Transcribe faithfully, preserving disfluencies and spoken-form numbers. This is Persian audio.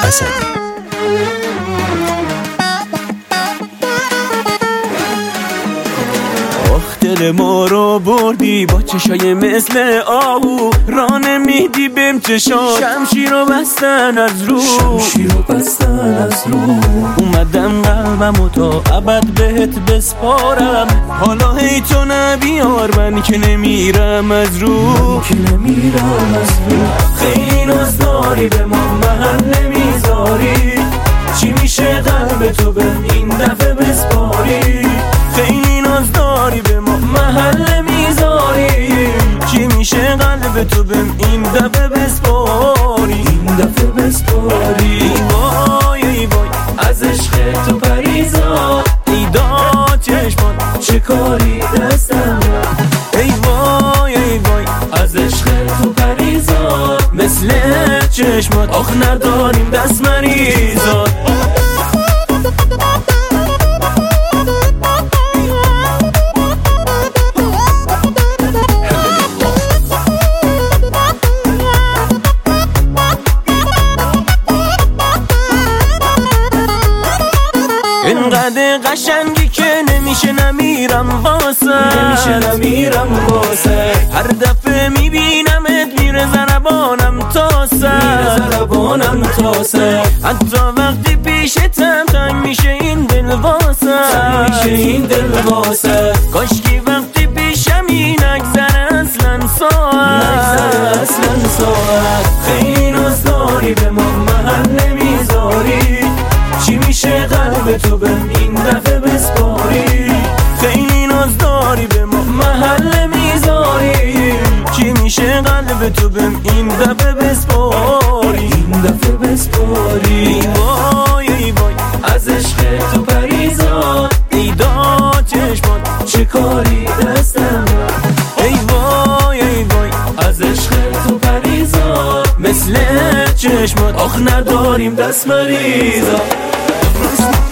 اسدی. دل ما رو بردی با چشای مثل آهو، راه نمیدی بهم چشا، شمشیر رو بستن از رو، شمشیر رو بستن از رو. اومدم قلبمو تا ابد بهت بسپارم، حالا هی تو نبیار من که نمیرم از رو، من که نمیرم از رو. خیلی ناز داری به ما محل نمیذاری، چی میشه قلب تو به این دفعه بسپاری؟ خیلی ناز داری به ما محل میذاری، چی میشه قلب تو به این دفعه بسپاری؟ این دفعه بسپاری. ای وای ای وای از عشق تو پریزاد، ای داد چشمات چه کاری دستم رفت. ای وای ای وای از عشق تو پریزاد، مثل چشمات آخ نداریم دست مریزاد. اینقدر قشنگی که نمیشه نمیرم واسه، نمیشه نمیرم واسه. هر دفعه میبینمت میره ضربانم تا سر، میره ضربانم تا سر. حتی وقتی پیشتم تنگ میشه این دل واسه، تنگ میشه این دل واسه. کاشکی وقتی پیشمی نگذره اصلا ساعت، نگذره اصلا ساعت. خیلی ناز داری به ما محل نمیذاری، چی میشه قلب تو به این دفعه بسپاری؟ خیلی ناز داری به ما محل میذاری، چی میشه قلب تو به این دفعه بسپاری؟ این دفعه بسپاری. ای وای ای وای از عشق تو پریزاد، ای داد چشمات چه کاری دستم رفت. ای وای ای وای از عشق تو پریزاد، مثل چشمات آخ نداریم دست مریزاد.